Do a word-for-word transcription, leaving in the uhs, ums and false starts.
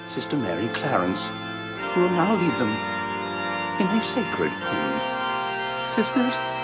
Sister Mary Clarence, who will now lead them in a sacred hymn. Sisters,